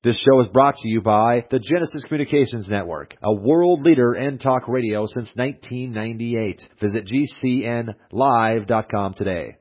This show is brought to you by the Genesis Communications Network, a world leader in talk radio since 1998. Visit GCNlive.com today.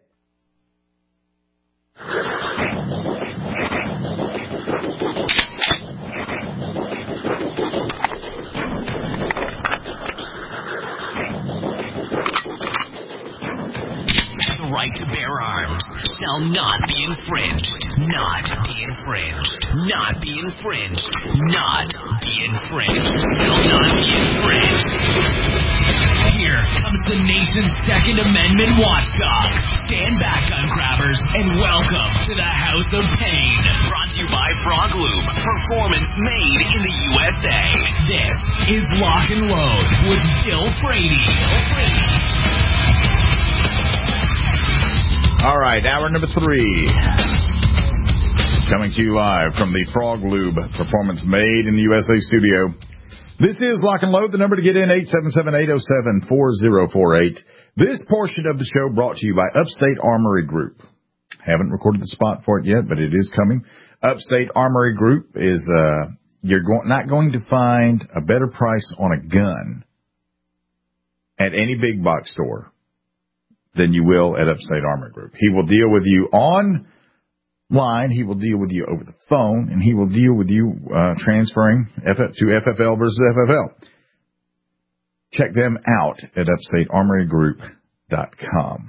The right to bear arms shall not be infringed. Not be infringed. Not be infringed. Not be infringed. Shall not be infringed. Here comes the nation's Second Amendment watchdog. Stand back, gun grabbers, and welcome to the House of Pain. Brought to you by Frog Lube. Performance made in the USA. This is Lock and Load with Bill Frady. All right, hour number 3. Coming to you live from the Frog Lube Performance Made in the USA studio. This is Lock and Load. The number to get in, 877-807-4048. This portion of the show brought to you by Upstate Armory Group. Haven't recorded the spot for it yet, but it is coming. Upstate Armory Group is, you're not going to find a better price on a gun at any big box store than you will at Upstate Armory Group. He will deal with you online, he will deal with you over the phone, and he will deal with you transferring to FFL versus FFL. Check them out at upstatearmorygroup.com.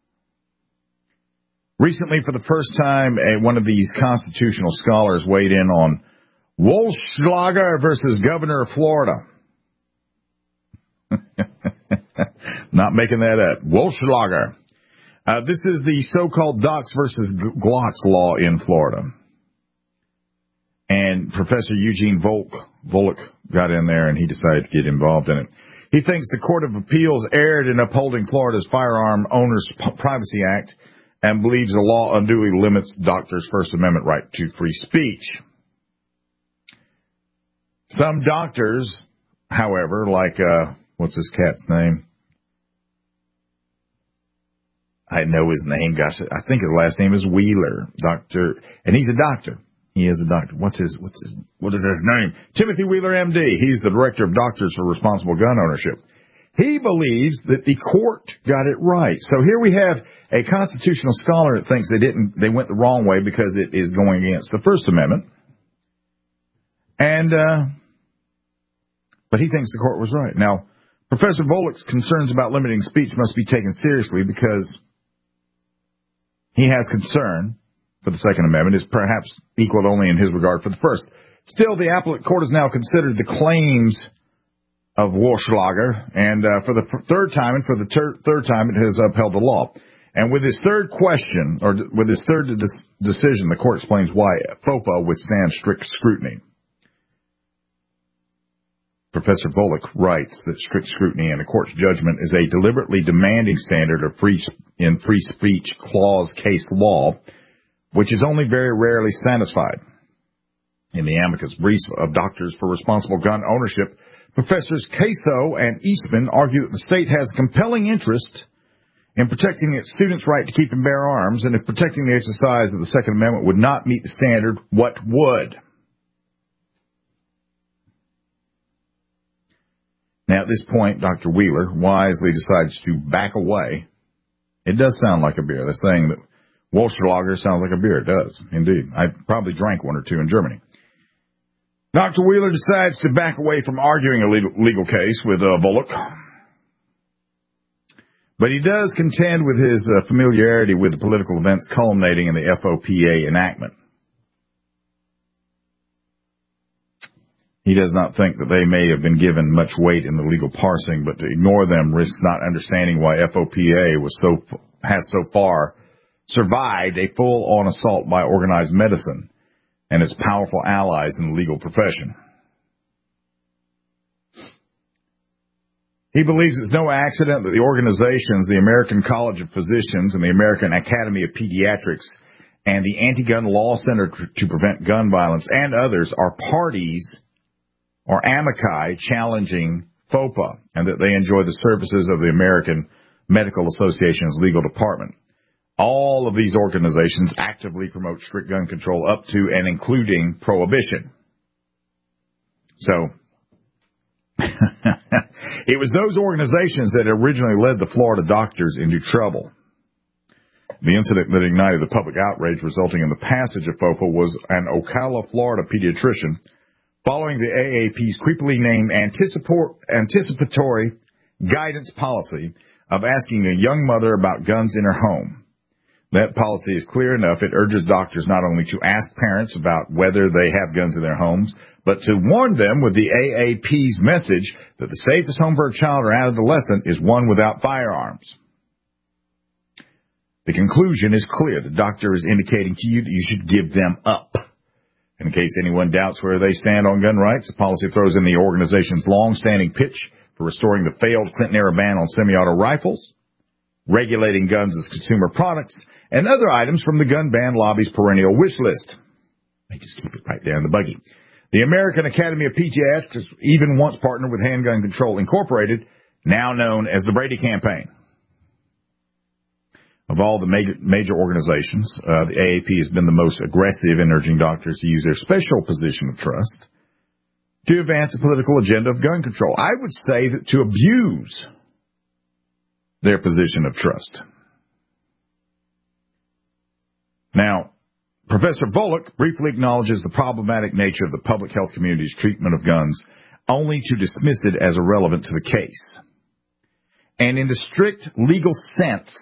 Recently, for the first time, one of these constitutional scholars weighed in on Wolfschlager versus Governor of Florida. Not making that up. Wolfschlager. This is the so-called Docs versus Glocks law in Florida. And Professor Eugene Volokh got in there and he decided to get involved in it. He thinks the Court of Appeals erred in upholding Florida's Firearm Owners Privacy Act and believes the law unduly limits doctors' First Amendment right to free speech. Some doctors, however, like, what's this cat's name? I know his name. Gosh, I think his last name is Wheeler, doctor, and he's a doctor. He is a doctor. What is his name? Timothy Wheeler, MD. He's the director of Doctors for Responsible Gun Ownership. He believes that the court got it right. So here we have a constitutional scholar that thinks they went the wrong way because it is going against the First Amendment. But he thinks the court was right. Now, Professor Volokh's concerns about limiting speech must be taken seriously because he has concern for the Second Amendment is perhaps equaled only in his regard for the First. Still, the appellate court has now considered the claims of Wolfschlager, and for the third time it has upheld the law. And with his third question, or with his third decision, the court explains why FOPA withstands strict scrutiny. Professor Volokh writes that strict scrutiny in a court's judgment is a deliberately demanding standard of free speech clause case law, which is only very rarely satisfied. In the amicus briefs of Doctors for Responsible Gun Ownership, Professors Caso and Eastman argue that the state has a compelling interest in protecting its students' right to keep and bear arms, and if protecting the exercise of the Second Amendment would not meet the standard, what would? Now, at this point, Dr. Wheeler wisely decides to back away. It does sound like a beer. They're saying that Wolfschlager sounds like a beer. It does, indeed. I probably drank one or two in Germany. Dr. Wheeler decides to back away from arguing a legal case with Volokh. But he does contend with his familiarity with the political events culminating in the FOPA enactment. He does not think that they may have been given much weight in the legal parsing, but to ignore them risks not understanding why FOPA has so far survived a full-on assault by organized medicine and its powerful allies in the legal profession. He believes it's no accident that the organizations, the American College of Physicians and the American Academy of Pediatrics and the Anti-Gun Law Center to Prevent Gun Violence and others are parties or amici challenging FOPA, and that they enjoy the services of the American Medical Association's legal department. All of these organizations actively promote strict gun control up to and including prohibition. So, it was those organizations that originally led the Florida doctors into trouble. The incident that ignited the public outrage resulting in the passage of FOPA was an Ocala, Florida pediatrician following the AAP's creepily named anticipatory guidance policy of asking a young mother about guns in her home. That policy is clear enough. It urges doctors not only to ask parents about whether they have guns in their homes, but to warn them with the AAP's message that the safest home for a child or adolescent is one without firearms. The conclusion is clear. The doctor is indicating to you that you should give them up. In case anyone doubts where they stand on gun rights, the policy throws in the organization's long-standing pitch for restoring the failed Clinton-era ban on semi-auto rifles, regulating guns as consumer products, and other items from the gun ban lobby's perennial wish list. They just keep it right there in the buggy. The American Academy of Pediatrics even once partnered with Handgun Control Incorporated, now known as the Brady Campaign. Of all the major organizations, the AAP has been the most aggressive in urging doctors to use their special position of trust to advance a political agenda of gun control. I would say that to abuse their position of trust. Now, Professor Volek briefly acknowledges the problematic nature of the public health community's treatment of guns, only to dismiss it as irrelevant to the case. And in the strict legal sense,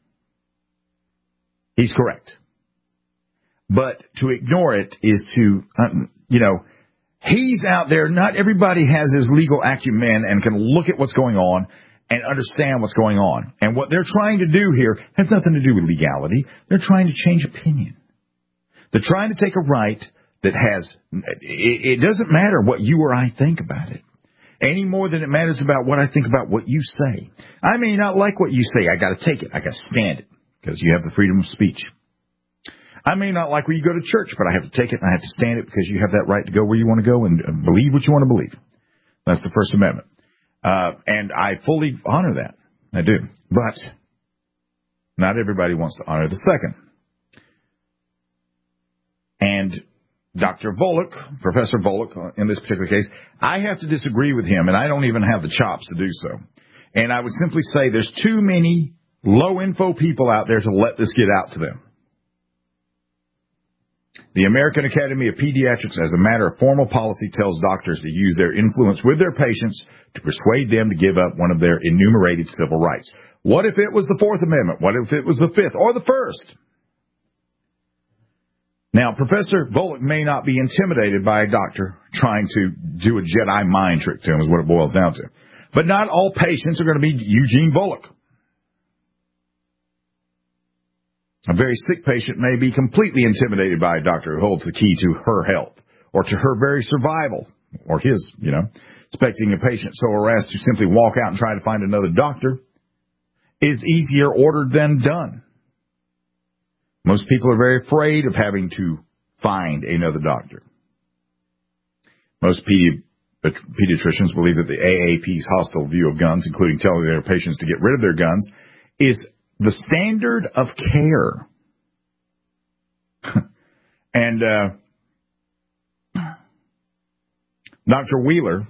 he's correct. But to ignore it is to, he's out there. Not everybody has his legal acumen and can look at what's going on and understand what's going on. And what they're trying to do here has nothing to do with legality. They're trying to change opinion. They're trying to take a right that has, it doesn't matter what you or I think about it, any more than it matters about what I think about what you say. I may not like what you say. I got to take it. I got to stand it because you have the freedom of speech. I may not like where you go to church, but I have to take it and I have to stand it because you have that right to go where you want to go and believe what you want to believe. That's the First Amendment. And I fully honor that. I do. But not everybody wants to honor the second. And Dr. Volek, Professor Volek, in this particular case, I have to disagree with him, and I don't even have the chops to do so. And I would simply say there's too many low-info people out there to let this get out to them. The American Academy of Pediatrics, as a matter of formal policy, tells doctors to use their influence with their patients to persuade them to give up one of their enumerated civil rights. What if it was the Fourth Amendment? What if it was the Fifth or the First? Now, Professor Volek may not be intimidated by a doctor trying to do a Jedi mind trick to him, is what it boils down to. But not all patients are going to be Eugene Volek. A very sick patient may be completely intimidated by a doctor who holds the key to her health or to her very survival, or his, Expecting a patient so harassed to simply walk out and try to find another doctor is easier ordered than done. Most people are very afraid of having to find another doctor. Most pediatricians believe that the AAP's hostile view of guns, including telling their patients to get rid of their guns, is the standard of care. And Dr. Wheeler,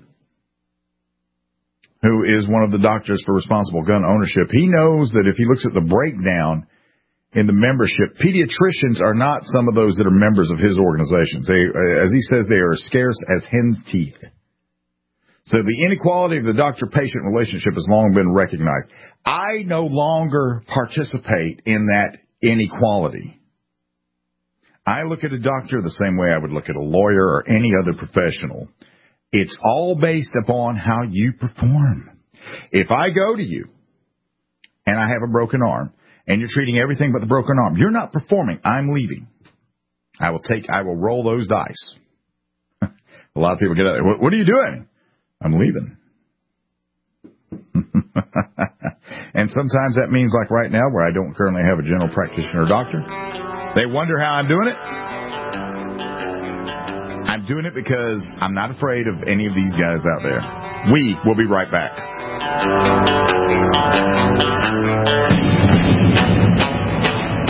who is one of the doctors for responsible gun ownership, he knows that if he looks at the breakdown in the membership, pediatricians are not some of those that are members of his organizations. They, as he says, they are scarce as hen's teeth. So the inequality of the doctor-patient relationship has long been recognized. I no longer participate in that inequality. I look at a doctor the same way I would look at a lawyer or any other professional. It's all based upon how you perform. If I go to you and I have a broken arm and you're treating everything but the broken arm, you're not performing. I'm leaving. I will roll those dice. A lot of people get out there. What are you doing? I'm leaving. And sometimes that means, like right now, where I don't currently have a general practitioner or doctor, they wonder how I'm doing it. I'm doing it because I'm not afraid of any of these guys out there. We will be right back.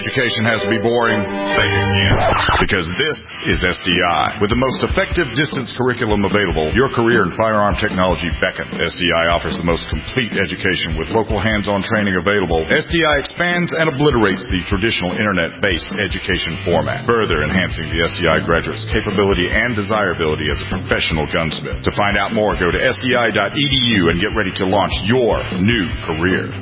education has to be boring, say it again. Because this is SDI. With the most effective distance curriculum available, your career in firearm technology beckons. SDI offers the most complete education with local hands-on training available. SDI expands and obliterates the traditional internet-based education format, further enhancing the SDI graduate's capability and desirability as a professional gunsmith. To find out more, go to sdi.edu and get ready to launch your new career.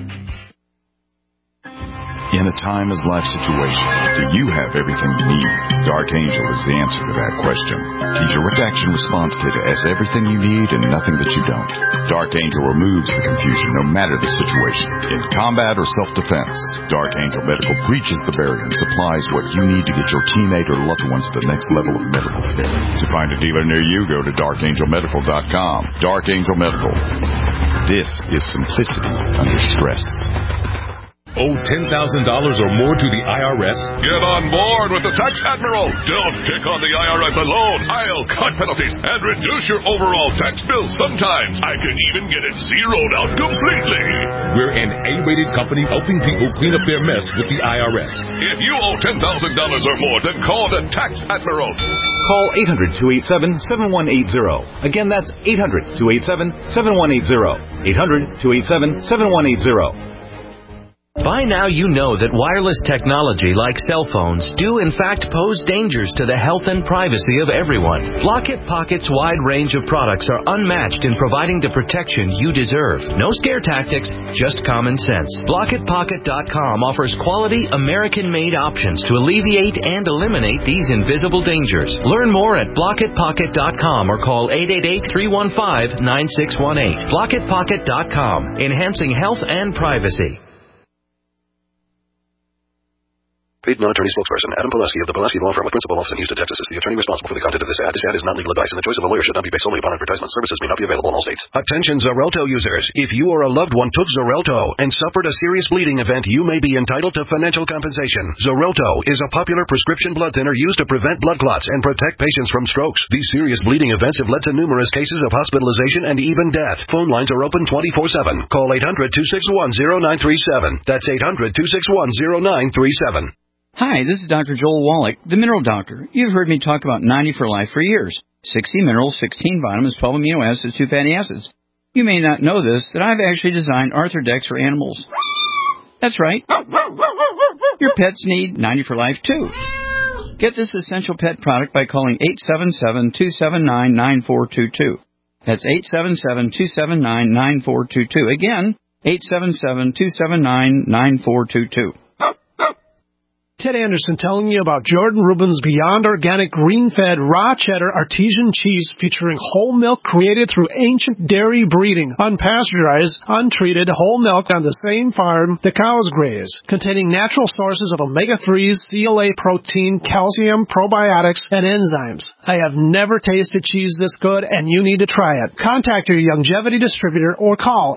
In a timeless situation, do you have everything you need? Dark Angel is the answer to that question. The Direct Action Response Kit has everything you need and nothing that you don't. Dark Angel removes the confusion no matter the situation. In combat or self-defense, Dark Angel Medical breaches the barrier and supplies what you need to get your teammate or loved ones to the next level of medical care. To find a dealer near you, go to darkangelmedical.com. Dark Angel Medical. This is simplicity under stress. Owe $10,000 or more to the IRS? Get on board with the Tax Admiral. Don't pick on the IRS alone. I'll cut penalties and reduce your overall tax bill. Sometimes I can even get it zeroed out completely. We're an A-rated company helping people clean up their mess with the IRS. If you owe $10,000 or more, then call the Tax Admiral. Call 800-287-7180. Again, that's 800-287-7180. 800-287-7180. By now you know that wireless technology like cell phones do in fact pose dangers to the health and privacy of everyone. Block-It Pocket's wide range of products are unmatched in providing the protection you deserve. No scare tactics, just common sense. BlockItPocket.com offers quality American-made options to alleviate and eliminate these invisible dangers. Learn more at BlockItPocket.com or call 888-315-9618. BlockItPocket.com, enhancing health and privacy. Paid non-attorney spokesperson Adam Pulaski of the Pulaski Law Firm with principal office in Houston, Texas is the attorney responsible for the content of this ad. This ad is not legal advice, and the choice of a lawyer should not be based solely upon advertisement. Services may not be available in all states. Attention Xarelto users. If you or a loved one took Xarelto and suffered a serious bleeding event, you may be entitled to financial compensation. Xarelto is a popular prescription blood thinner used to prevent blood clots and protect patients from strokes. These serious bleeding events have led to numerous cases of hospitalization and even death. Phone lines are open 24/7. Call 800-261-0937. That's 800-261-0937. Hi, this is Dr. Joel Wallach, the Mineral Doctor. You've heard me talk about 90 for Life for years. 60 minerals, 16 vitamins, 12 amino acids, 2 fatty acids. You may not know this, that I've actually designed Arthrodex for animals. That's right. Your pets need 90 for Life, too. Get this essential pet product by calling 877-279-9422. That's 877-279-9422. Again, 877-279-9422. Ted Anderson telling you about Jordan Rubin's Beyond Organic Green-Fed Raw Cheddar Artesian Cheese featuring whole milk created through ancient dairy breeding, unpasteurized, untreated whole milk on the same farm the cows graze, containing natural sources of omega-3s, CLA protein, calcium, probiotics, and enzymes. I have never tasted cheese this good, and you need to try it. Contact your Longevity distributor or call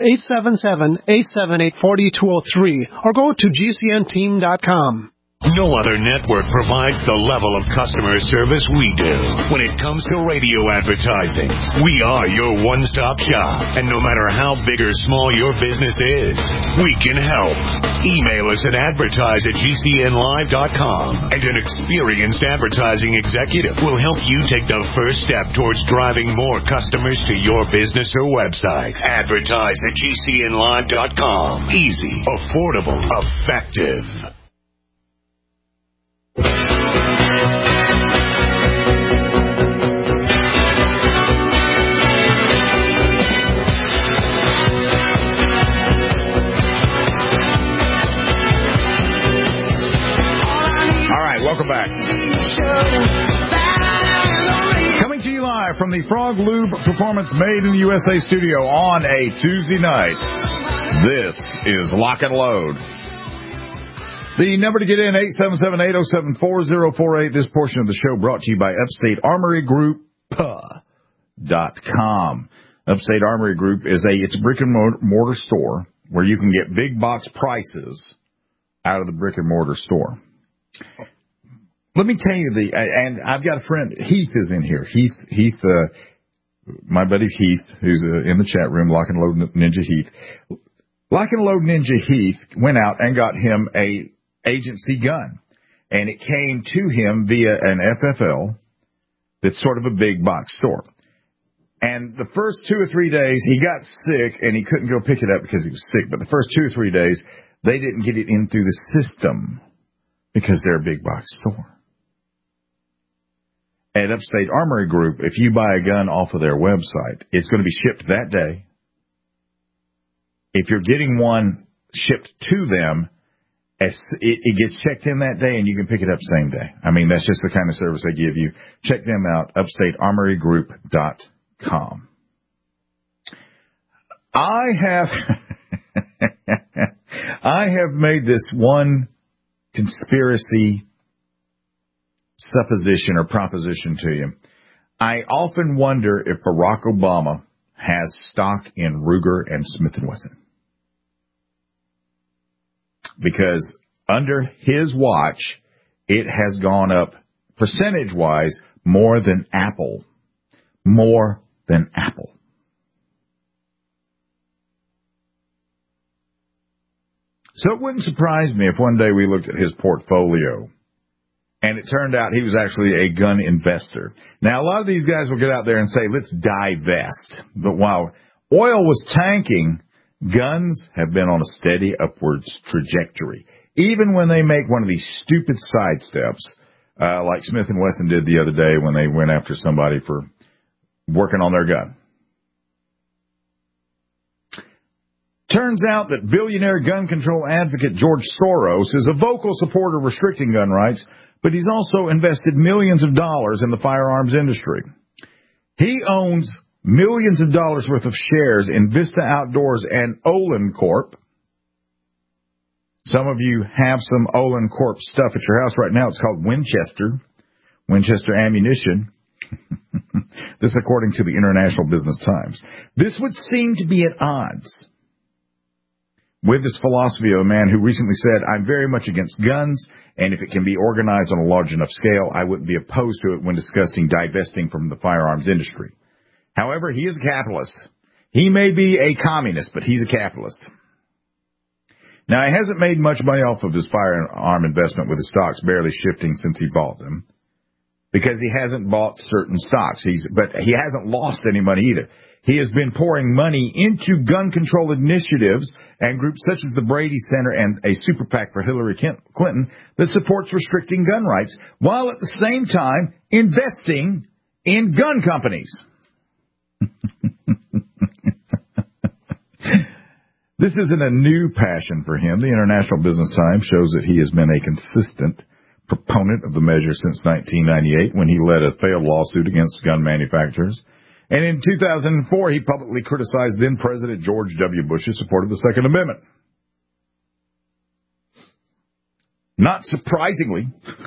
877-878-4203 or go to GCNteam.com. No other network provides the level of customer service we do. When it comes to radio advertising, we are your one-stop shop. And no matter how big or small your business is, we can help. Email us at advertise@gcnlive.com, and an experienced advertising executive will help you take the first step towards driving more customers to your business or website. Advertise@gcnlive.com. Easy, affordable, effective. Welcome back. Coming to you live from the Frog Lube Performance Made in the USA studio on a Tuesday night. This is Lock and Load. The number to get in, 877-807-4048. This portion of the show brought to you by Upstate Armory Group.com. Upstate Armory Group it's a brick and mortar store where you can get big box prices out of the brick and mortar store. Let me tell you and I've got a friend, Heath is in here. Heath, my buddy Heath, who's in the chat room, Lock and Load Ninja Heath. Lock and Load Ninja Heath went out and got him a agency gun. And it came to him via an FFL that's sort of a big box store. And the first 2 or 3 days, he got sick, and he couldn't go pick it up because he was sick. But the first 2 or 3 days, they didn't get it in through the system because they're a big box store. At Upstate Armory Group, if you buy a gun off of their website, it's going to be shipped that day. If you're getting one shipped to them, it gets checked in that day, and you can pick it up same day. I mean, that's just the kind of service they give you. Check them out, upstatearmorygroup.com. I have made this one conspiracy supposition or proposition to you. I often wonder if Barack Obama has stock in Ruger and Smith & Wesson. Because under his watch, it has gone up percentage-wise more than Apple. More than Apple. So it wouldn't surprise me if one day we looked at his portfolio and it turned out he was actually a gun investor. Now, a lot of these guys will get out there and say, let's divest. But while oil was tanking, guns have been on a steady upwards trajectory. Even when they make one of these stupid sidesteps, like Smith & Wesson did the other day when they went after somebody for working on their gun. Turns out that billionaire gun control advocate George Soros is a vocal supporter of restricting gun rights, but he's also invested millions of dollars in the firearms industry. He owns millions of dollars worth of shares in Vista Outdoors and Olin Corp. Some of you have some Olin Corp stuff at your house right now. It's called Winchester Ammunition. This according to the International Business Times. This would seem to be at odds with this philosophy of a man who recently said, I'm very much against guns, and if it can be organized on a large enough scale, I wouldn't be opposed to it when discussing divesting from the firearms industry. However, he is a capitalist. He may be a communist, but he's a capitalist. Now, he hasn't made much money off of his firearm investment with his stocks barely shifting since he bought them, because he hasn't bought certain stocks. But he hasn't lost any money either. He has been pouring money into gun control initiatives and groups such as the Brady Center and a super PAC for Hillary Clinton that supports restricting gun rights, while at the same time investing in gun companies. This isn't a new passion for him. The International Business Times shows that he has been a consistent proponent of the measure since 1998 when he led a failed lawsuit against gun manufacturers. And in 2004, he publicly criticized then-President George W. Bush's support of the Second Amendment. Not surprisingly,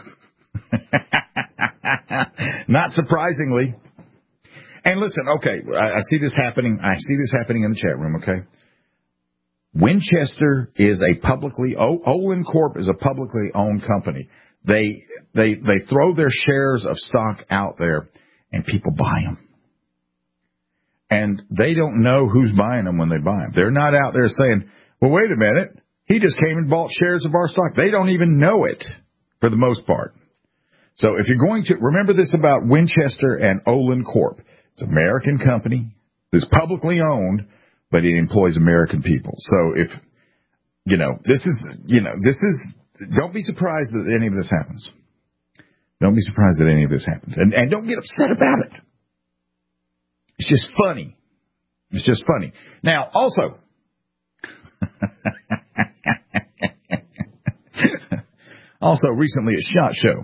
and listen, okay, I see this happening. I see this happening in the chat room, okay? Winchester is Olin Corp is a publicly owned company. They throw their shares of stock out there and people buy them. And they don't know who's buying them when they buy them. They're not out there saying, well, wait a minute, he just came and bought shares of our stock. They don't even know it for the most part. So if you're going to remember this about Winchester and Olin Corp, it's an American company that's publicly owned, but it employs American people. So if, don't be surprised that any of this happens. Don't be surprised that any of this happens. And don't get upset about it. It's just funny. It's just funny. Now, also, recently at SHOT Show,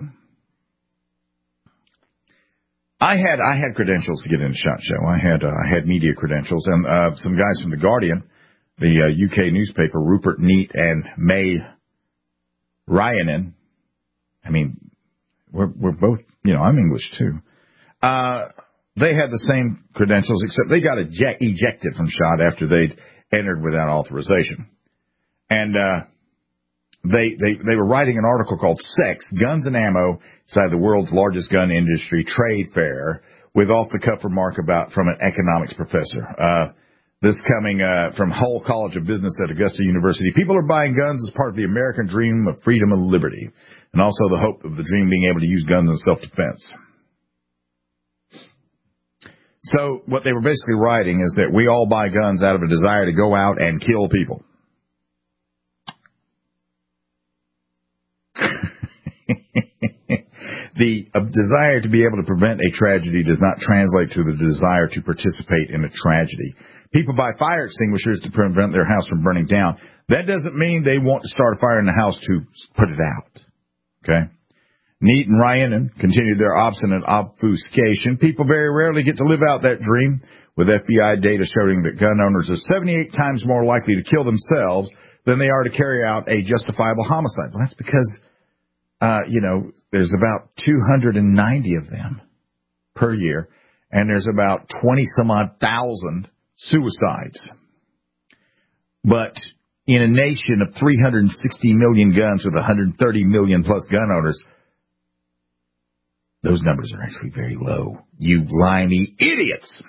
I had credentials to get into SHOT Show. I had media credentials, and some guys from The Guardian, the UK newspaper, Rupert Neat and May Ryanen. I mean, we're both, I'm English too. They had the same credentials, except they got ejected from SHOT after they'd entered without authorization. And they were writing an article called Sex, Guns and Ammo Inside the World's Largest Gun Industry Trade Fair with off-the-cuff remark from an economics professor. This coming from Hull College of Business at Augusta University. People are buying guns as part of the American dream of freedom and liberty, and also the hope of the dream being able to use guns in self-defense. So what they were basically writing is that we all buy guns out of a desire to go out and kill people. The desire to be able to prevent a tragedy does not translate to the desire to participate in a tragedy. People buy fire extinguishers to prevent their house from burning down. That doesn't mean they want to start a fire in the house to put it out. Okay? Neat and Ryan continued their obstinate obfuscation. People very rarely get to live out that dream, with FBI data showing that gun owners are 78 times more likely to kill themselves than they are to carry out a justifiable homicide. Well, that's because, there's about 290 of them per year, and there's about 20-some-odd thousand suicides. But in a nation of 360 million guns with 130 million plus gun owners, those numbers are actually very low. You limey idiots!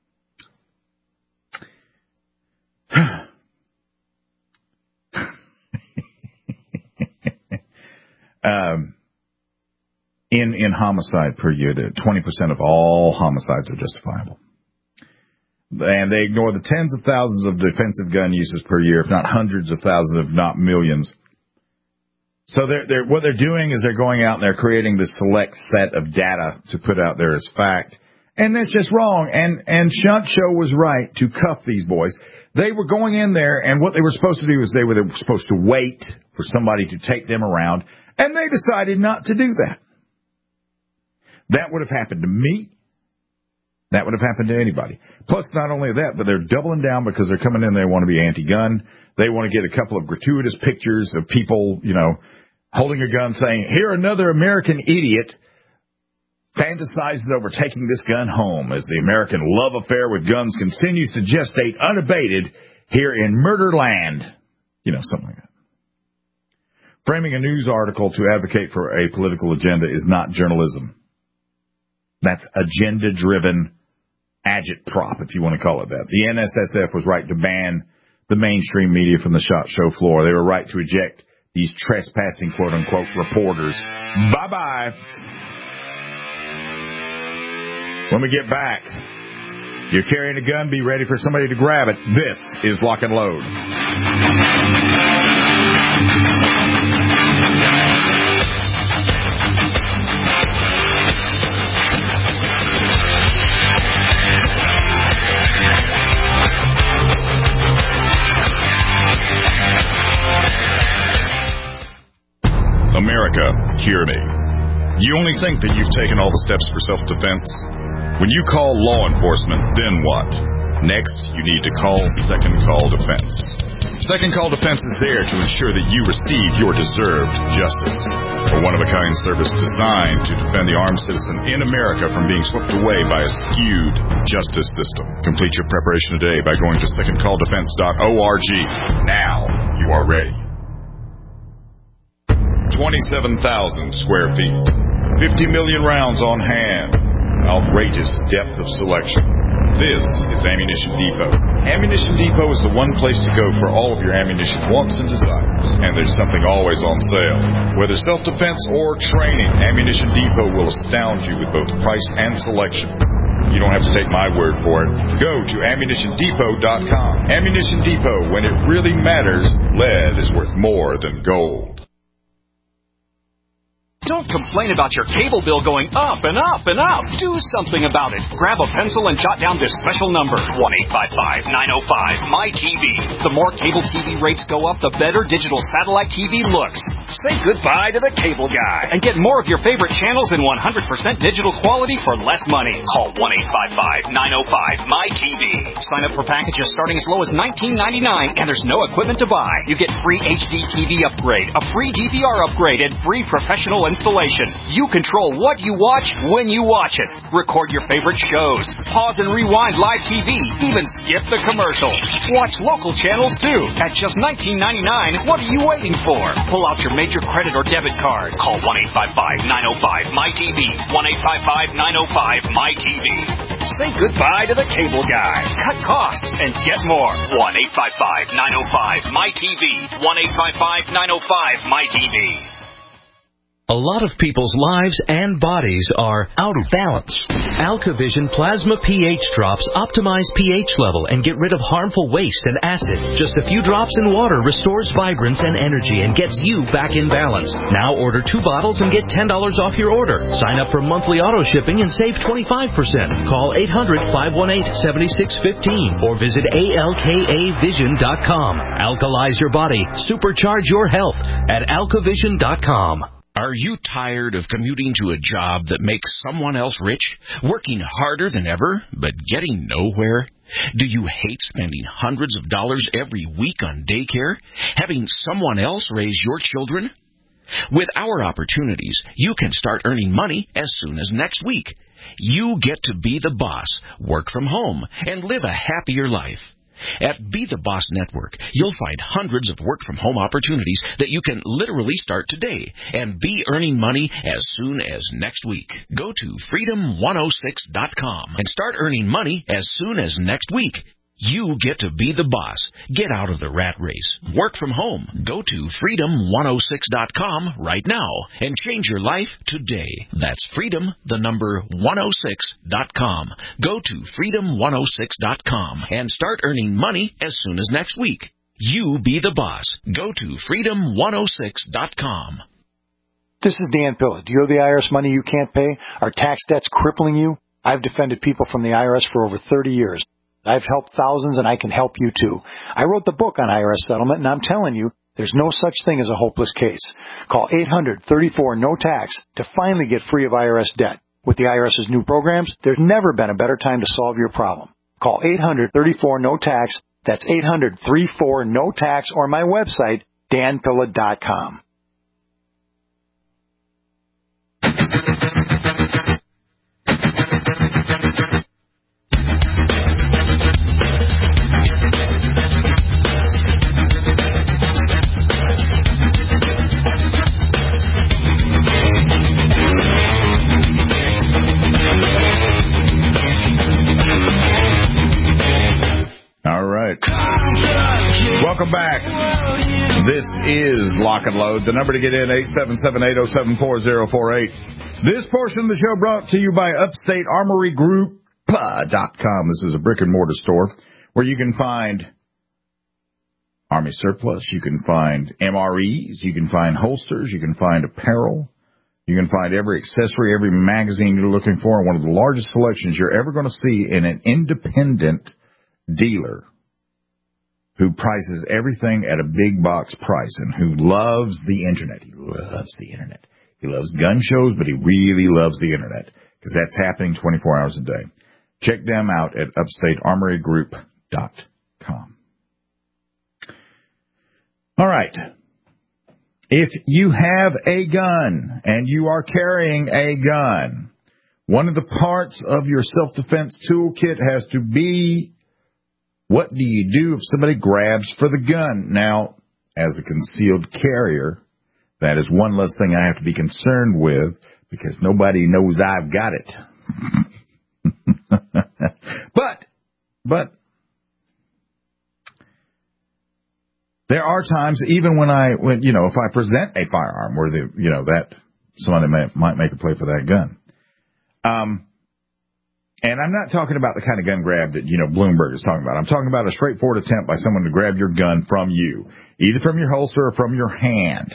In homicide per year, 20% of all homicides are justifiable. And they ignore the tens of thousands of defensive gun uses per year, if not hundreds of thousands, if not millions. So what they're doing is they're going out and they're creating this select set of data to put out there as fact. And that's just wrong. And Shunt Show was right to cuff these boys. They were going in there, and what they were supposed to do is they were supposed to wait for somebody to take them around, and they decided not to do that. That would have happened to me. That would have happened to anybody. Plus, not only that, but they're doubling down because they're coming in, they want to be anti-gun. They want to get a couple of gratuitous pictures of people, holding a gun saying, here, another American idiot fantasizes over taking this gun home as the American love affair with guns continues to gestate unabated here in Murderland. Something like that. Framing a news article to advocate for a political agenda is not journalism. That's agenda-driven agitprop, if you want to call it that. The NSSF was right to ban the mainstream media from the SHOT Show floor. They were right to eject these trespassing, quote-unquote, reporters. Bye-bye. When we get back, you're carrying a gun, be ready for somebody to grab it. This is Lock and Load. America, hear me. You only think that you've taken all the steps for self-defense? When you call law enforcement, then what? Next, you need to call Second Call Defense. Second Call Defense is there to ensure that you receive your deserved justice. A one-of-a-kind service designed to defend the armed citizen in America from being swept away by a skewed justice system. Complete your preparation today by going to secondcalldefense.org. Now you are ready. 27,000 square feet, 50 million rounds on hand, outrageous depth of selection. This is Ammunition Depot. Ammunition Depot is the one place to go for all of your ammunition wants and desires. And there's something always on sale. Whether self-defense or training, Ammunition Depot will astound you with both price and selection. You don't have to take my word for it. Go to AmmunitionDepot.com. Ammunition Depot, when it really matters, lead is worth more than gold. Don't complain about your cable bill going up and up and up. Do something about it. Grab a pencil and jot down this special number, 1-855-905-MY-TV. The more cable TV rates go up, the better digital satellite TV looks. Say goodbye to the cable guy and get more of your favorite channels in 100% digital quality for less money. Call 1-855-905-MY-TV. Sign up for packages starting as low as $19.99, and there's no equipment to buy. You get free HD TV upgrade, a free DVR upgrade, and free professional and installation. You control what you watch when you watch it. Record your favorite shows. Pause and rewind live TV. Even skip the commercials. Watch local channels too. At just $19.99, what are you waiting for? Pull out your major credit or debit card. Call 1-855-905-MyTV. 1-855-905-MyTV. Say goodbye to the cable guy. Cut costs and get more. 1-855-905-MyTV. 1-855-905-MyTV. A lot of people's lives and bodies are out of balance. AlkaVision Plasma pH drops optimize pH level and get rid of harmful waste and acid. Just a few drops in water restores vibrance and energy and gets you back in balance. Now order 2 bottles and get $10 off your order. Sign up for monthly auto shipping and save 25%. Call 800-518-7615 or visit alkavision.com. Alkalize your body. Supercharge your health at alkavision.com. Are you tired of commuting to a job that makes someone else rich, working harder than ever, but getting nowhere? Do you hate spending hundreds of dollars every week on daycare, having someone else raise your children? With our opportunities, you can start earning money as soon as next week. You get to be the boss, work from home, and live a happier life. At Be the Boss Network, you'll find hundreds of work-from-home opportunities that you can literally start today and be earning money as soon as next week. Go to freedom106.com and start earning money as soon as next week. You get to be the boss. Get out of the rat race. Work from home. Go to freedom106.com right now and change your life today. That's freedom106.com. Go to freedom106.com and start earning money as soon as next week. You be the boss. Go to freedom106.com. This is Dan Pilla. Do you owe the IRS money you can't pay? Are tax debts crippling you? I've defended people from the IRS for over 30 years. I've helped thousands, and I can help you, too. I wrote the book on IRS settlement, and I'm telling you, there's no such thing as a hopeless case. Call 800-34-NO-TAX to finally get free of IRS debt. With the IRS's new programs, there's never been a better time to solve your problem. Call 800-34-NO-TAX. That's 800-34-NO-TAX, or my website, danpilla.com. All right. Welcome back. This is Lock and Load. The number to get in, 877-807-4048. This portion of the show brought to you by Upstate Armory Group.com. This is a brick-and-mortar store where you can find Army surplus, you can find MREs, you can find holsters, you can find apparel, you can find every accessory, every magazine you're looking for, one of the largest selections you're ever going to see in an independent dealer who prices everything at a big box price and who loves the Internet. He loves the Internet. He loves gun shows, but he really loves the Internet because that's happening 24 hours a day. Check them out at upstatearmorygroup.com. All right. If you have a gun and you are carrying a gun, one of the parts of your self-defense toolkit has to be, what do you do if somebody grabs for the gun? Now, as a concealed carrier, that is one less thing I have to be concerned with because nobody knows I've got it. But there are times, even when if I present a firearm where that somebody might make a play for that gun. And I'm not talking about the kind of gun grab that, Bloomberg is talking about. I'm talking about a straightforward attempt by someone to grab your gun from you, either from your holster or from your hand.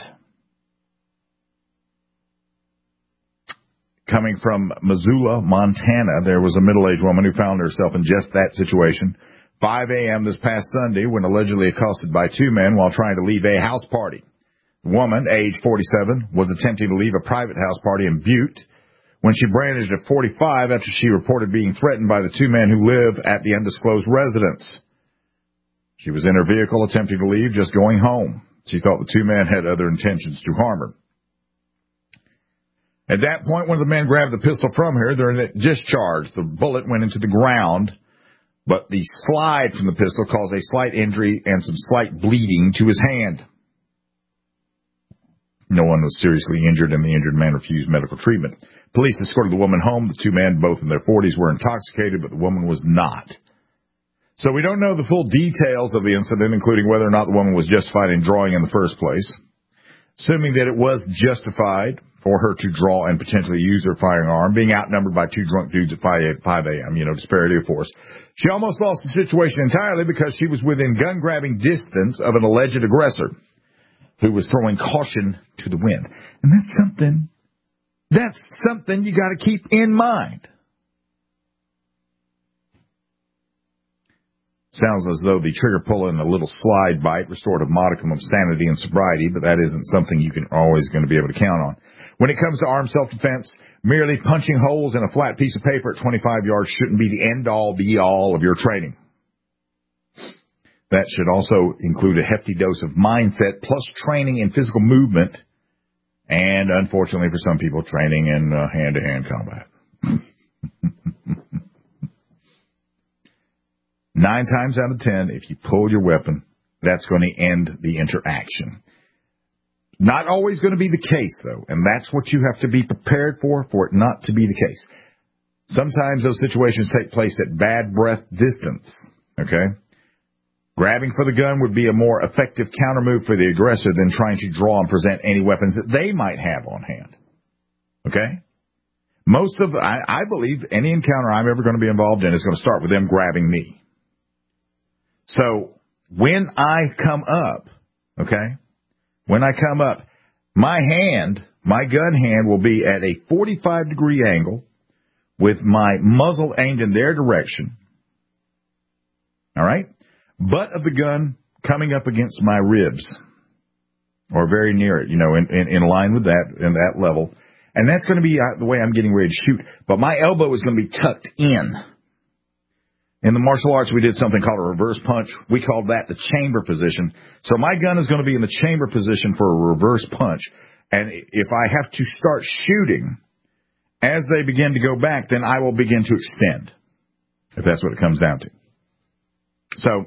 Coming from Missoula, Montana, there was a middle-aged woman who found herself in just that situation. 5 a.m. this past Sunday when allegedly accosted by 2 men while trying to leave a house party. The woman, age 47, was attempting to leave a private house party in Butte when she brandished a .45 after she reported being threatened by the 2 men who live at the undisclosed residence. She was in her vehicle attempting to leave, just going home. She thought the 2 men had other intentions to harm her. At that point, one of the men grabbed the pistol from her. Then it discharged. The bullet went into the ground, but the slide from the pistol caused a slight injury and some slight bleeding to his hand. No one was seriously injured, and the injured man refused medical treatment. Police escorted the woman home. The two men, both in their 40s, were intoxicated, but the woman was not. So we don't know the full details of the incident, including whether or not the woman was justified in drawing in the first place. Assuming that it was justified for her to draw and potentially use her firearm, being outnumbered by two drunk dudes at 5 a.m., disparity of force. She almost lost the situation entirely because she was within gun-grabbing distance of an alleged aggressor who was throwing caution to the wind. And that's something you got to keep in mind. Sounds as though the trigger pull and a little slide bite restored a modicum of sanity and sobriety, but that isn't something you can always going to be able to count on. When it comes to armed self-defense, merely punching holes in a flat piece of paper at 25 yards shouldn't be the end-all, be-all of your training. That should also include a hefty dose of mindset plus training in physical movement and, unfortunately for some people, training in hand-to-hand combat. 9 times out of 10, if you pull your weapon, that's going to end the interaction. Not always going to be the case, though, and that's what you have to be prepared for it not to be the case. Sometimes those situations take place at bad breath distance, okay? Grabbing for the gun would be a more effective countermove for the aggressor than trying to draw and present any weapons that they might have on hand, okay? I believe any encounter I'm ever going to be involved in is going to start with them grabbing me. So when I come up, my gun hand will be at a 45-degree angle with my muzzle aimed in their direction. All right? Butt of the gun coming up against my ribs or very near it, in line with that, in that level. And that's going to be the way I'm getting ready to shoot. But my elbow is going to be tucked in. In the martial arts, we did something called a reverse punch. We called that the chamber position. So my gun is going to be in the chamber position for a reverse punch. And if I have to start shooting as they begin to go back, then I will begin to extend, if that's what it comes down to. So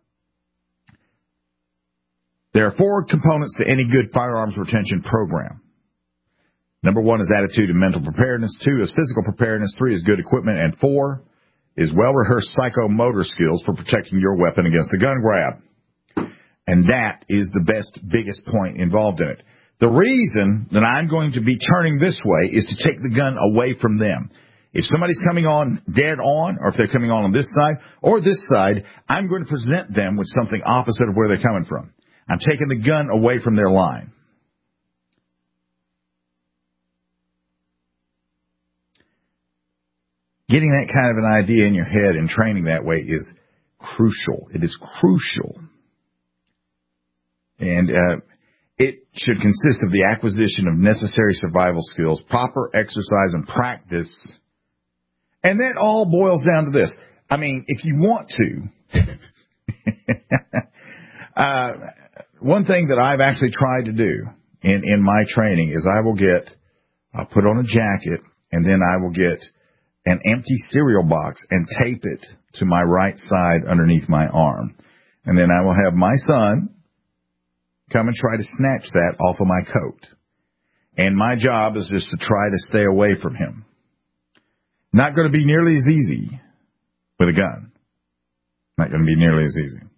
there are 4 components to any good firearms retention program. Number 1 is attitude and mental preparedness. 2 is physical preparedness. 3 is good equipment. And 4 is well-rehearsed psychomotor skills for protecting your weapon against the gun grab. And that is the biggest point involved in it. The reason that I'm going to be turning this way is to take the gun away from them. If somebody's coming on dead on, or if they're coming on this side or this side, I'm going to present them with something opposite of where they're coming from. I'm taking the gun away from their line. Getting that kind of an idea in your head and training that way is crucial. It is crucial. And it should consist of the acquisition of necessary survival skills, proper exercise and practice. And that all boils down to this. I mean, if you want to, one thing that I've actually tried to do in my training is I'll put on a jacket, and then I will get an empty cereal box and tape it to my right side underneath my arm. And then I will have my son come and try to snatch that off of my coat. And my job is just to try to stay away from him. Not going to be nearly as easy with a gun. Not going to be nearly as easy.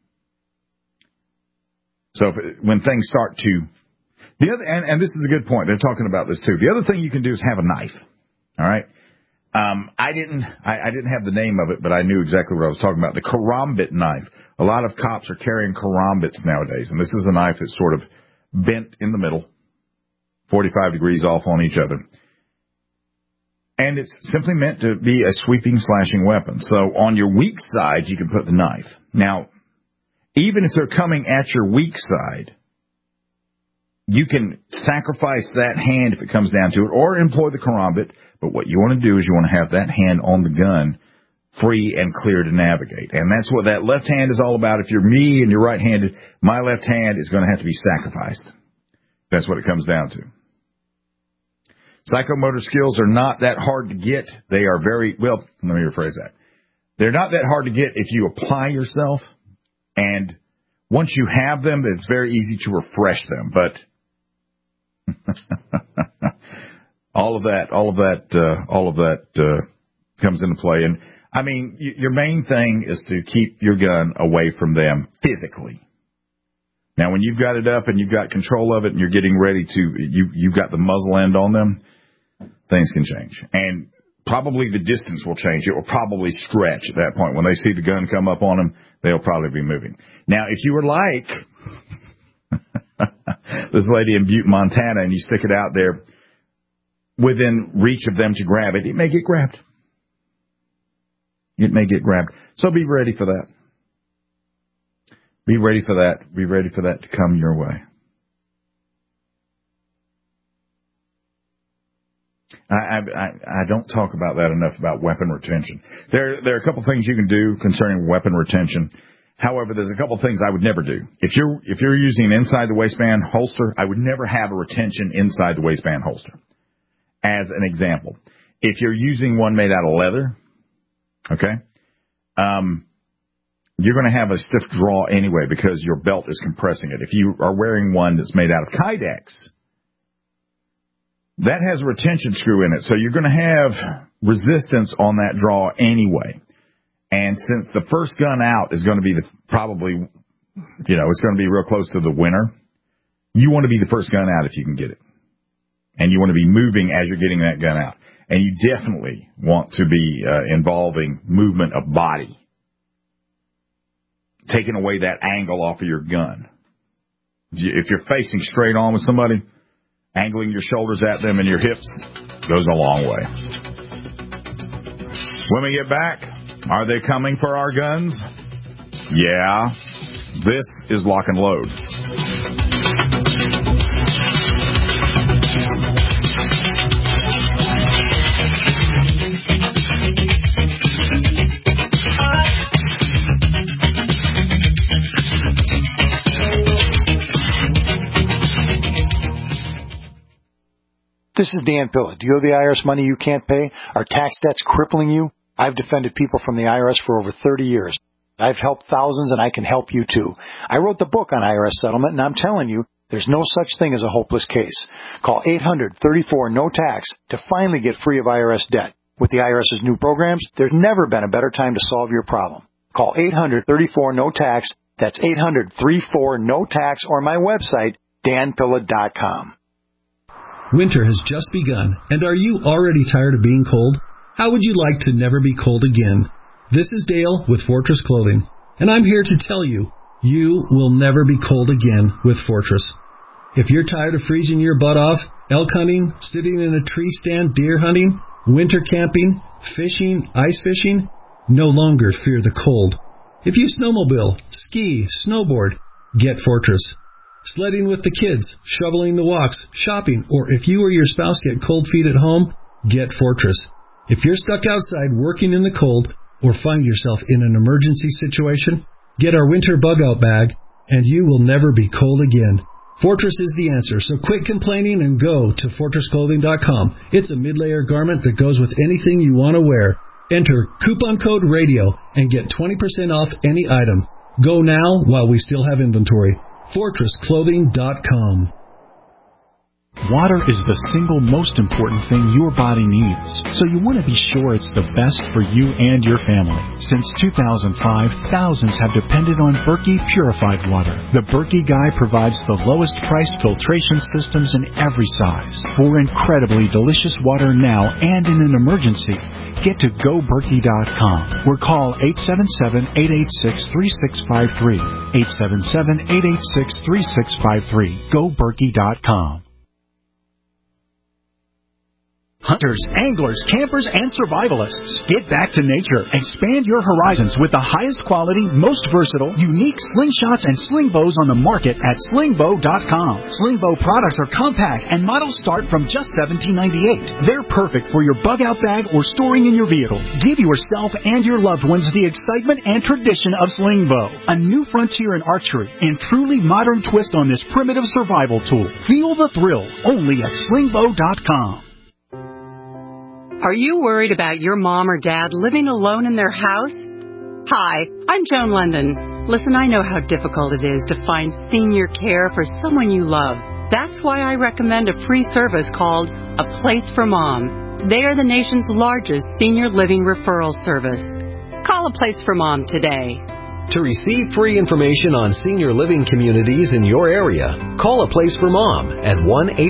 So when things start to... and this is a good point. They're talking about this too. The other thing you can do is have a knife. All right? I didn't have the name of it, but I knew exactly what I was talking about. The karambit knife. A lot of cops are carrying karambits nowadays, and this is a knife that's sort of bent in the middle, 45 degrees off on each other. And it's simply meant to be a sweeping, slashing weapon. So on your weak side, you can put the knife. Now, even if they're coming at your weak side, you can sacrifice that hand if it comes down to it, or employ the karambit. But what you want to do is you want to have that hand on the gun free and clear to navigate. And that's what that left hand is all about. If you're me and you're right-handed, my left hand is going to have to be sacrificed. That's what it comes down to. Psychomotor skills are not that hard to get. They are very, well, let me rephrase that. They're not that hard to get if you apply yourself, and once you have them, it's very easy to refresh them. But all of that comes into play. And I mean, your main thing is to keep your gun away from them physically. Now, when you've got it up and you've got control of it and you're getting ready to, you've got the muzzle end on them, things can change. And probably the distance will change. It will probably stretch at that point. When they see the gun come up on them, they'll probably be moving. Now, if you were like this lady in Butte, Montana, and you stick it out there within reach of them to grab it, it may get grabbed. It may get grabbed. So be ready for that. Be ready for that. Be ready for that to come your way. I don't talk about that enough about weapon retention. There are a couple things you can do concerning weapon retention. However, there's a couple things I would never do. If you're using an inside the waistband holster, I would never have a retention inside the waistband holster. As an example, if you're using one made out of leather, okay, you're going to have a stiff draw anyway because your belt is compressing it. If you are wearing one that's made out of Kydex, that has a retention screw in it, so you're going to have resistance on that draw anyway. And since the first gun out is going to be it's going to be real close to the winner, you want to be the first gun out if you can get it. And you want to be moving as you're getting that gun out. And you definitely want to be involving movement of body, taking away that angle off of your gun. If you're facing straight on with somebody, angling your shoulders at them and your hips goes a long way. When we get back, are they coming for our guns? Yeah. This is Lock and Load. This is Dan Pilla. Do you owe the IRS money you can't pay? Are tax debts crippling you? I've defended people from the IRS for over 30 years. I've helped thousands, and I can help you too. I wrote the book on IRS settlement, and I'm telling you, there's no such thing as a hopeless case. Call 800-34-NO-TAX to finally get free of IRS debt. With the IRS's new programs, there's never been a better time to solve your problem. Call 800-34-NO-TAX. That's 800-34-NO-TAX, or my website, danpilla.com. Winter has just begun, and are you already tired of being cold? How would you like to never be cold again? This is Dale with Fortress Clothing, and I'm here to tell you, you will never be cold again with Fortress. If you're tired of freezing your butt off, elk hunting, sitting in a tree stand, deer hunting, winter camping, fishing, ice fishing, no longer fear the cold. If you snowmobile, ski, snowboard, get Fortress. Sledding with the kids, shoveling the walks, shopping, or if you or your spouse get cold feet at home, get Fortress. If you're stuck outside working in the cold or find yourself in an emergency situation, get our winter bug-out bag, and you will never be cold again. Fortress is the answer, so quit complaining and go to FortressClothing.com. It's a mid-layer garment that goes with anything you want to wear. Enter coupon code RADIO and get 20% off any item. Go now while we still have inventory. FortressClothing.com. Water is the single most important thing your body needs, so you want to be sure it's the best for you and your family. Since 2005, thousands have depended on Berkey purified water. The Berkey Guy provides the lowest priced filtration systems in every size. For incredibly delicious water now and in an emergency, get to GoBerkey.com or call 877-886-3653. 877-886-3653. GoBerkey.com. Hunters, anglers, campers, and survivalists. Get back to nature. Expand your horizons with the highest quality, most versatile, unique slingshots and sling bows on the market at slingbow.com. Slingbow products are compact and models start from just $17.98. They're perfect for your bug-out bag or storing in your vehicle. Give yourself and your loved ones the excitement and tradition of Slingbow, a new frontier in archery and truly modern twist on this primitive survival tool. Feel the thrill only at slingbow.com. Are you worried about your mom or dad living alone in their house? Hi, I'm Joan London. Listen, I know how difficult it is to find senior care for someone you love. That's why I recommend a free service called A Place for Mom. They are the nation's largest senior living referral service. Call A Place for Mom today. To receive free information on senior living communities in your area, call A Place for Mom at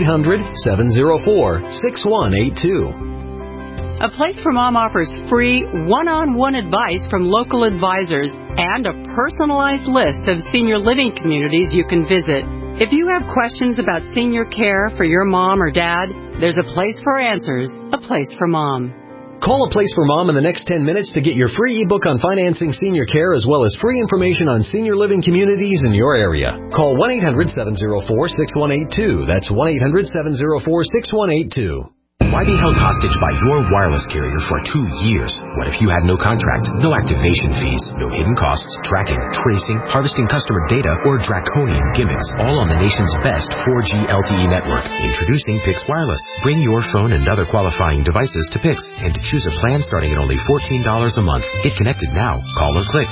1-800-704-6182. A Place for Mom offers free one-on-one advice from local advisors and a personalized list of senior living communities you can visit. If you have questions about senior care for your mom or dad, there's a place for answers, A Place for Mom. Call A Place for Mom in the next 10 minutes to get your free ebook on financing senior care as well as free information on senior living communities in your area. Call 1-800-704-6182. That's 1-800-704-6182. Why be held hostage by your wireless carrier for 2 years? What if you had no contract, no activation fees, no hidden costs, tracking, tracing, harvesting customer data, or draconian gimmicks, all on the nation's best 4G LTE network? Introducing Pix Wireless. Bring your phone and other qualifying devices to Pix and to choose a plan starting at only $14 a month. Get connected now. Call or click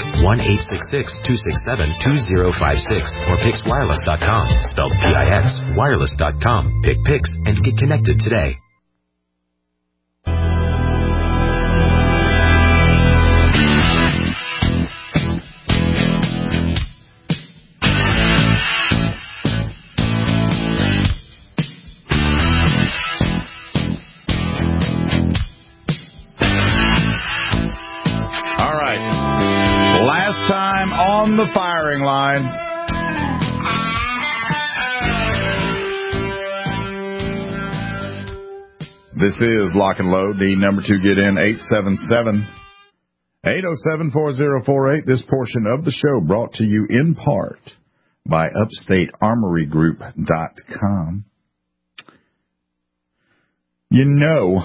1-866-267-2056 or PixWireless.com. Spelled P-I-X, wireless.com. Pick Pix and get connected today. On the firing line. This is Lock and Load. The number to get in, 877-807-4048. This portion of the show brought to you in part by UpstateArmoryGroup.com. You know,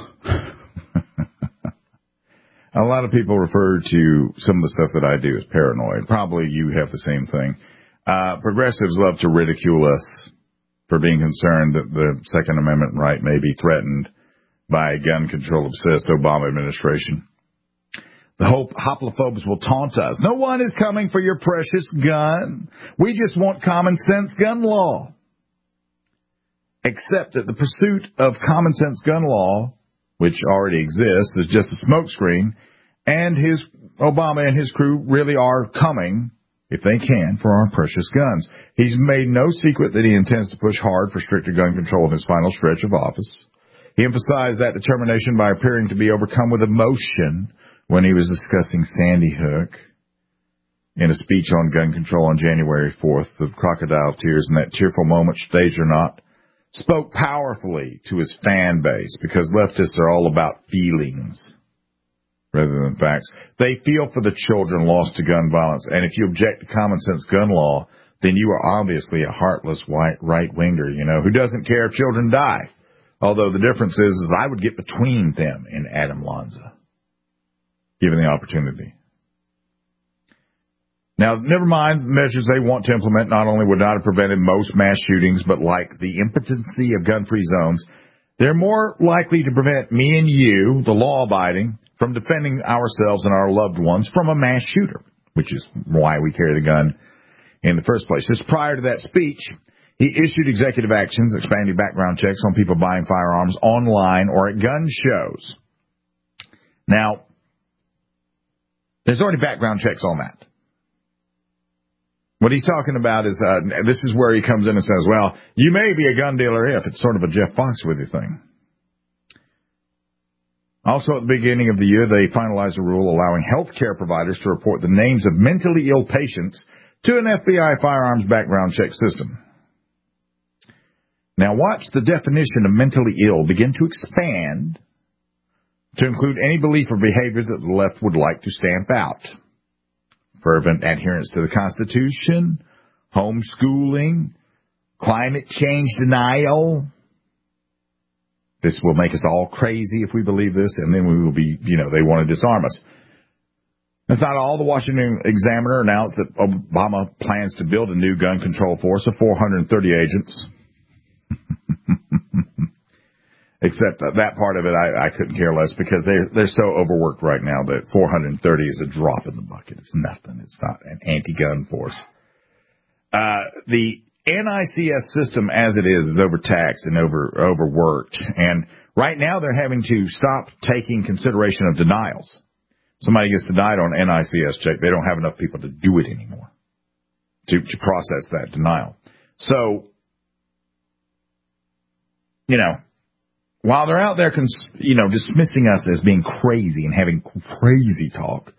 a lot of people refer to some of the stuff that I do as paranoid. Probably you have the same thing. Progressives love to ridicule us for being concerned that the Second Amendment right may be threatened by a gun control-obsessed Obama administration. The homophobes will taunt us. No one is coming for your precious gun. We just want common sense gun law. Except that the pursuit of common sense gun law, which already exists, is just a smokescreen, and Obama and his crew really are coming, if they can, for our precious guns. He's made no secret that he intends to push hard for stricter gun control in his final stretch of office. He emphasized that determination by appearing to be overcome with emotion when he was discussing Sandy Hook in a speech on gun control on January 4th. The crocodile tears in that tearful moment, stage or not, spoke powerfully to his fan base because leftists are all about feelings rather than facts. They feel for the children lost to gun violence, and if you object to common sense gun law, then you are obviously a heartless white right-winger, who doesn't care if children die. Although the difference is I would get between them and Adam Lanza, given the opportunity. Now, never mind the measures they want to implement not only would not have prevented most mass shootings, but like the impotency of gun-free zones, they're more likely to prevent me and you, the law-abiding, from defending ourselves and our loved ones from a mass shooter, which is why we carry the gun in the first place. Just prior to that speech, he issued executive actions expanding background checks on people buying firearms online or at gun shows. Now, there's already background checks on that. What he's talking about is, this is where he comes in and says, well, you may be a gun dealer if. It's sort of a Jeff Foxworthy thing. Also, at the beginning of the year, they finalized a rule allowing health care providers to report the names of mentally ill patients to an FBI firearms background check system. Now, watch the definition of mentally ill begin to expand to include any belief or behavior that the left would like to stamp out. Fervent adherence to the Constitution, homeschooling, climate change denial. This will make us all crazy if we believe this, and then we will be, they want to disarm us. That's not all. The Washington Examiner announced that Obama plans to build a new gun control force of 430 agents. Except that part of it, I couldn't care less because they're so overworked right now that 430 is a drop in the bucket. It's nothing. It's not an anti-gun force. The NICS system as it is overtaxed and overworked. And right now they're having to stop taking consideration of denials. Somebody gets denied on NICS check. They don't have enough people to do it anymore to process that denial. So, while they're out there, dismissing us as being crazy and having crazy talk,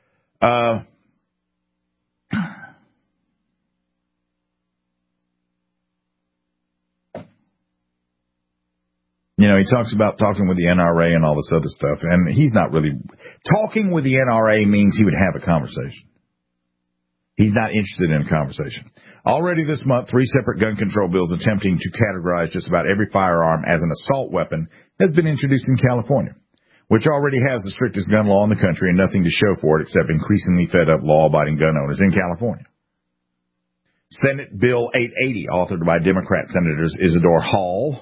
he talks about talking with the NRA and all this other stuff, and he's not really talking with the NRA means he would have a conversation. He's not interested in a conversation. Already this month, 3 separate gun control bills attempting to categorize just about every firearm as an assault weapon has been introduced in California, which already has the strictest gun law in the country and nothing to show for it except increasingly fed-up law-abiding gun owners in California. Senate Bill 880, authored by Democrat Senators Isidore Hall.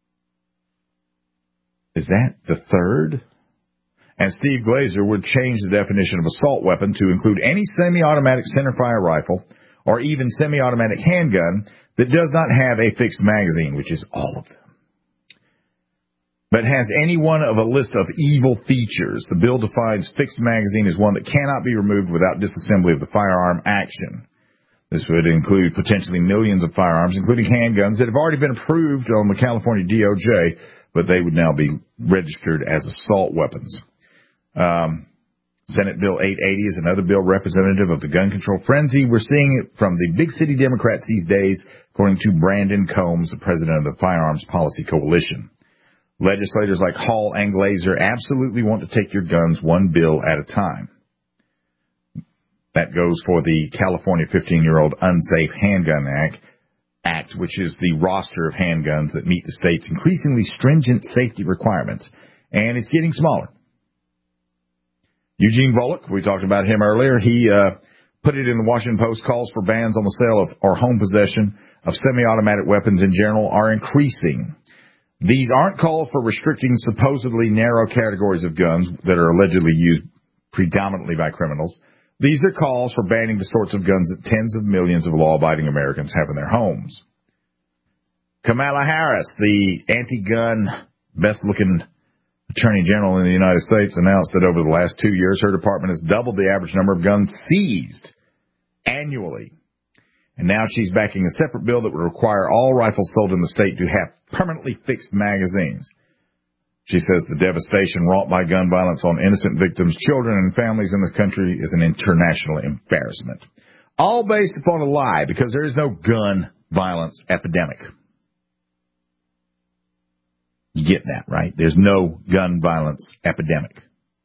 Is that the third? And Steve Glazer would change the definition of assault weapon to include any semi-automatic centerfire rifle or even semi-automatic handgun that does not have a fixed magazine, which is all of them, but has any one of a list of evil features. The bill defines fixed magazine as one that cannot be removed without disassembly of the firearm action. This would include potentially millions of firearms, including handguns, that have already been approved on the California DOJ, but they would now be registered as assault weapons. Senate Bill 880 is another bill representative of the gun control frenzy. We're seeing it from the big city Democrats these days, according to Brandon Combs, the president of the Firearms Policy Coalition. Legislators like Hall and Glazer absolutely want to take your guns one bill at a time. That goes for the California 15-year-old Unsafe Handgun Act, which is the roster of handguns that meet the state's increasingly stringent safety requirements, and it's getting smaller. Eugene Volokh, we talked about him earlier, he put it in the Washington Post, calls for bans on the sale of or home possession of semi-automatic weapons in general are increasing. These aren't calls for restricting supposedly narrow categories of guns that are allegedly used predominantly by criminals. These are calls for banning the sorts of guns that tens of millions of law-abiding Americans have in their homes. Kamala Harris, the anti-gun, best-looking Attorney General in the United States, announced that over the last 2 years, her department has doubled the average number of guns seized annually. And now she's backing a separate bill that would require all rifles sold in the state to have permanently fixed magazines. She says the devastation wrought by gun violence on innocent victims, children, and families in this country is an international embarrassment. All based upon a lie, because there is no gun violence epidemic. You get that, right? There's no gun violence epidemic.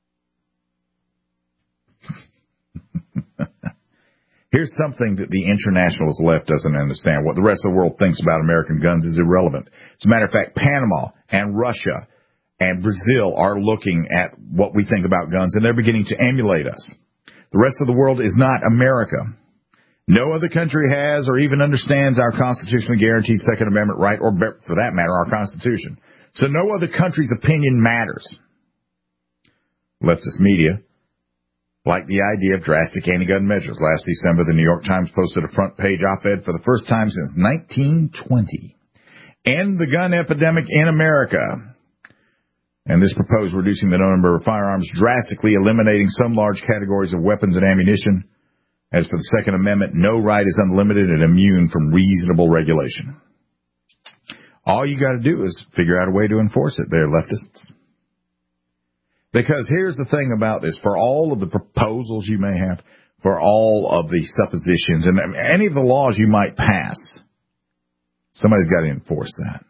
Here's something that the internationalist left doesn't understand. What the rest of the world thinks about American guns is irrelevant. As a matter of fact, Panama and Russia and Brazil are looking at what we think about guns, and they're beginning to emulate us. The rest of the world is not America. No other country has or even understands our constitutionally guaranteed Second Amendment right, or for that matter, our Constitution. So no other country's opinion matters. Leftist media like the idea of drastic anti-gun measures. Last December, the New York Times posted a front-page op-ed for the first time since 1920. End the gun epidemic in America. And this proposed reducing the number of firearms, drastically eliminating some large categories of weapons and ammunition. As for the Second Amendment, no right is unlimited and immune from reasonable regulation. All you got to do is figure out a way to enforce it there, leftists. Because here's the thing about this. For all of the proposals you may have, for all of the suppositions, and any of the laws you might pass, somebody's got to enforce that.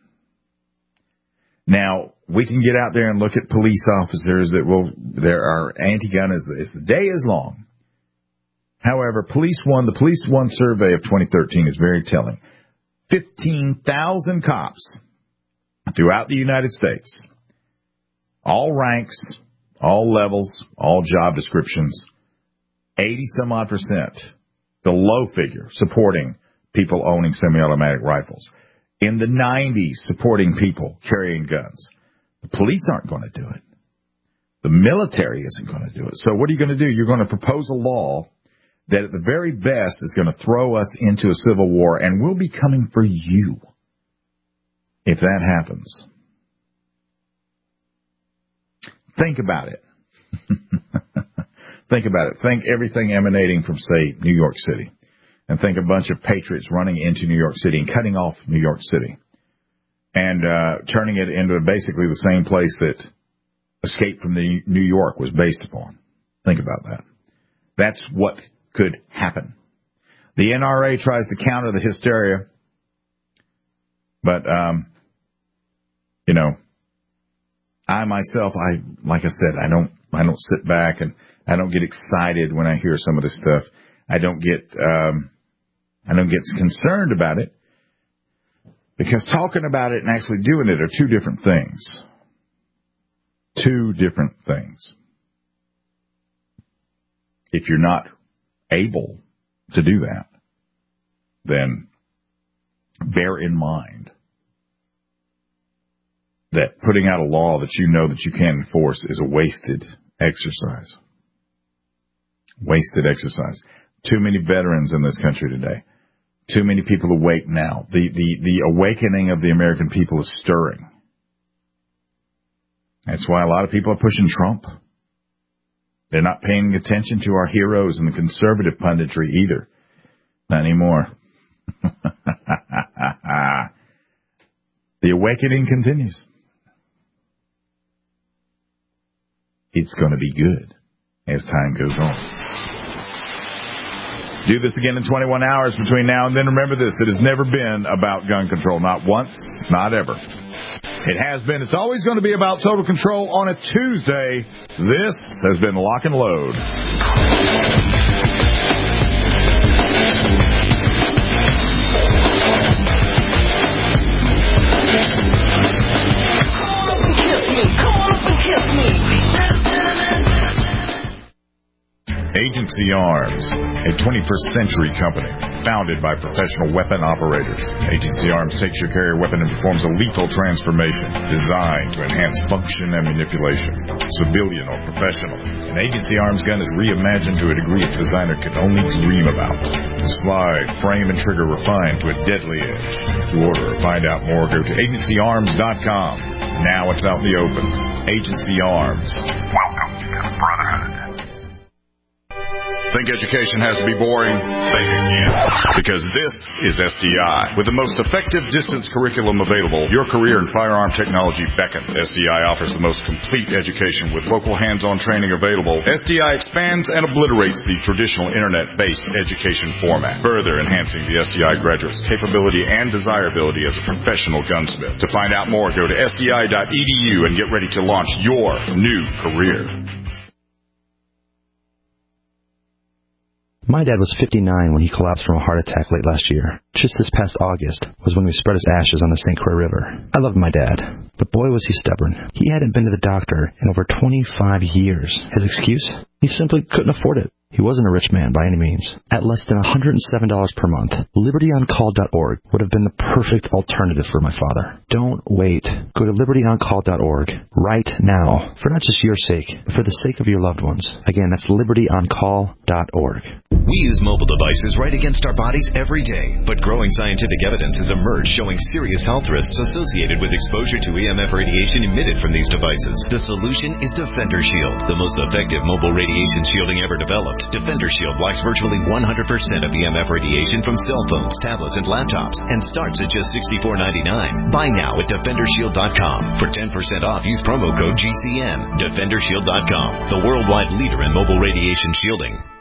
Now, we can get out there and look at police officers there are anti-gun as the day is long. However, the Police One survey of 2013 is very telling. 15,000 cops throughout the United States, all ranks, all levels, all job descriptions, 80-some-odd %, the low figure, supporting people owning semi-automatic rifles. In the 90s, supporting people carrying guns. The police aren't going to do it. The military isn't going to do it. So what are you going to do? You're going to propose a law that at the very best is going to throw us into a civil war, and we'll be coming for you if that happens. Think about it. Think about it. Think everything emanating from, say, New York City. And think a bunch of patriots running into New York City and cutting off New York City. And turning it into basically the same place that Escape from New York was based upon. Think about that. That's what could happen. The NRA tries to counter the hysteria. But, I myself, like I said, I don't sit back and I don't get excited when I hear some of this stuff. I don't get concerned about it, because talking about it and actually doing it are two different things. Two different things. If you're not able to do that, then bear in mind that putting out a law that you know that you can't enforce is a wasted exercise. Wasted exercise. Too many veterans in this country today. Too many people awake now. The awakening of the American people is stirring. That's why a lot of people are pushing Trump. They're not paying attention to our heroes in the conservative punditry either. Not anymore. The awakening continues. It's going to be good as time goes on. Do this again in 21 hours between now and then. Remember this, it has never been about gun control. Not once, not ever. It has been. It's always going to be about total control on a Tuesday. This has been Lock and Load. Agency Arms, a 21st century company founded by professional weapon operators. Agency Arms takes your carrier weapon and performs a lethal transformation designed to enhance function and manipulation, civilian or professional. An Agency Arms gun is reimagined to a degree its designer could only dream about. Slide, frame, and trigger refined to a deadly edge. To order or find out more, go to agencyarms.com. Now it's out in the open. Agency Arms. Welcome to the Brotherhood. Think education has to be boring? Think again. Because this is SDI. With the most effective distance curriculum available, your career in firearm technology beckons. SDI offers the most complete education with local hands-on training available. SDI expands and obliterates the traditional internet-based education format, further enhancing the SDI graduate's capability and desirability as a professional gunsmith. To find out more, go to sdi.edu and get ready to launch your new career. My dad was 59 when he collapsed from a heart attack late last year. Just this past August was when we spread his ashes on the St. Croix River. I loved my dad, but boy was he stubborn. He hadn't been to the doctor in over 25 years. His excuse? He simply couldn't afford it. He wasn't a rich man by any means. At less than $107 per month, LibertyOnCall.org would have been the perfect alternative for my father. Don't wait. Go to LibertyOnCall.org right now, for not just your sake, but for the sake of your loved ones. Again, that's LibertyOnCall.org. We use mobile devices right against our bodies every day, but growing scientific evidence has emerged showing serious health risks associated with exposure to EMF radiation emitted from these devices. The solution is Defender Shield, the most effective mobile radiation shielding ever developed. Defender Shield blocks virtually 100% of EMF radiation from cell phones, tablets, and laptops, and starts at just $64.99. Buy now at DefenderShield.com. For 10% off, use promo code GCN. DefenderShield.com, the worldwide leader in mobile radiation shielding.